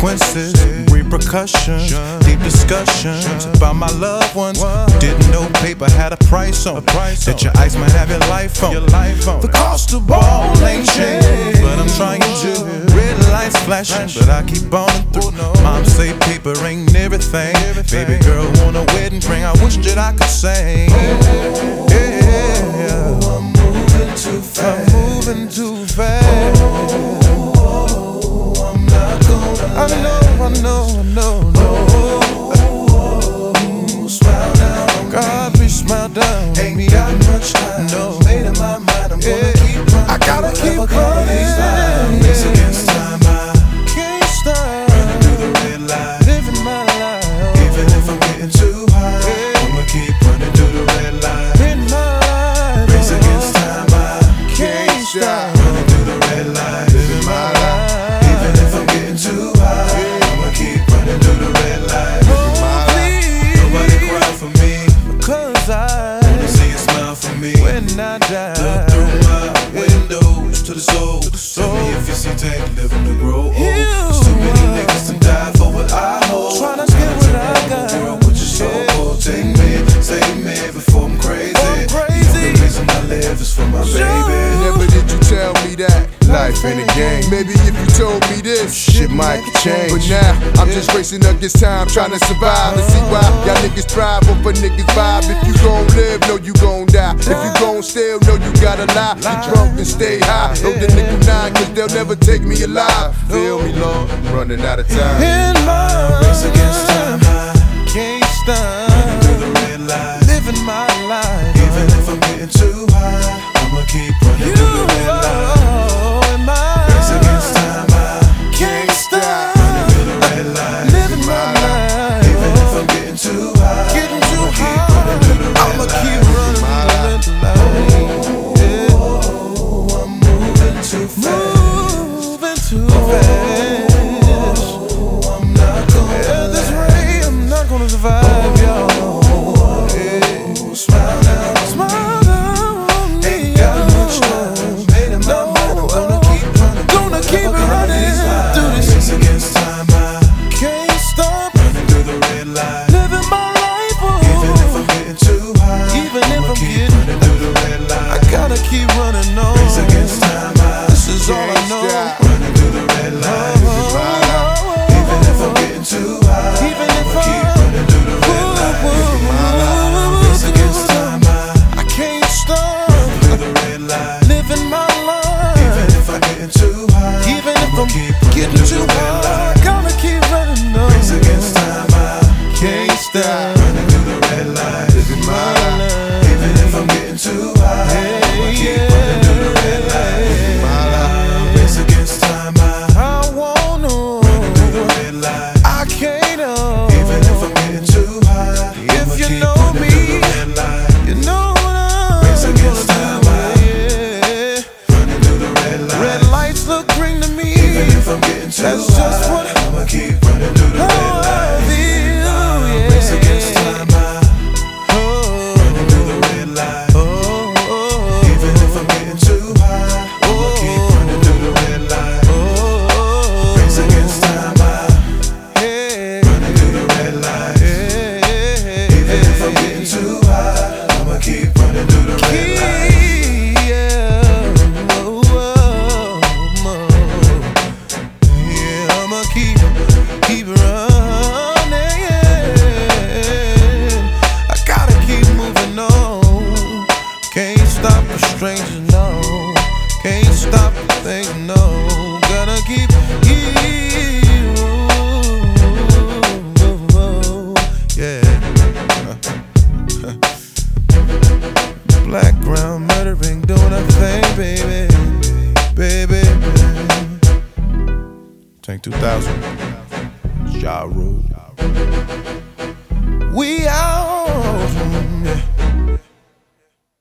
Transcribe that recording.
consequences, repercussions, deep discussions about my loved ones who didn't know paper had a price on that your ice might have your life on. The cost of ball ain't changed, but I'm trying to. Red lights flashing, but I keep on through. Mom say paper ain't everything. Baby girl want a wedding ring, I wish that I could sing. Yeah, I'm moving too fast. I'm moving too fast. I'm not gonna. I know. Smile down. God, please smile down. Ain't got much time. No, made up my mind. I'm gonna keep running. I gotta keep running. Race against time. I can't stop. Running through the red light. Living my life. Even if I'm getting too high, I'ma keep running through the red light. In my life. Race against time. I can't stop. Running through the red light. Living my life. Even if I'm getting too high, I'ma keep running through the red light. Living my life. Nobody cry for me, 'cause I wanna see you smile for me when I die. Look through my windows to the soul. Tell me if you see Tank living to grow old. There's too many niggas to die for what I hold. Tryna get what I got. Girl, with your soul, take me, save me before I'm crazy. The only reason I live is for my baby. Never did you tell me that life ain't a game. Maybe if you told me this, shit might change. But now I'm just racing against time, trying to survive. And see why y'all niggas thrive off a niggas vibe. If you gon' live, know you gon' die. If you gon' steal, know you gotta lie. Be drunk and stay high. Know the nickel 9, 'cause they'll never take me alive. Feel me, Lord, I'm running out of time. In my race against time, I can't stop. Running through the red light, living my life. Even if I'm getting too high, I'ma keep running through the red light. In my race against time, I can't stop. Running through the red light, living my life. Even if I'm getting too high, I'ma keep running through the red light. Yeah. I'm moving too fast. Moving too fast. I'm not gonna. At this rate, I'm not gonna survive, y'all. Smile down, smile down. Ain't got much time. Made up my mind. I'm gonna keep running. Gonna keep running through this. Race against time. I can't stop. Running through the red light. Living my life. Even if I'm getting too high. Even if I'm getting running through the red light. I gotta keep running on. Race against time. This is all I know. Running through the red light. Even if I'm getting too high. Even if I keep running through the red light. Race against time. I can't stop. Through the red light. Living my life. Even if I'm getting too high. Even if I'm getting too high. Gotta keep running on. Race against time. I can't stop. Running through the red light. Living my life. Even if I'm getting too high. I'ma keep running through the red light. Living my life. Race against time. I wanna run through the red light. I can't. Even if I'm getting too high. If you know me, you know what I'm race against time. Running through the red light. Red lights look green to me. Even if I'm getting too high, that's just what I'ma keep running through the red light. Race against time. Running through the red light. Even if I'm getting too high, I'ma keep running through the red light. Race against time. Running through the red light. Even if I'm getting too high, I'ma keep running through the red light. Yeah, I'ma keep running. I gotta keep moving on. Can't stop the stranger, no. Can't stop the thing, no. Gotta keep yeah. Black ground murdering, doing a thing, baby. Tank 2000, Ja Rule. We out.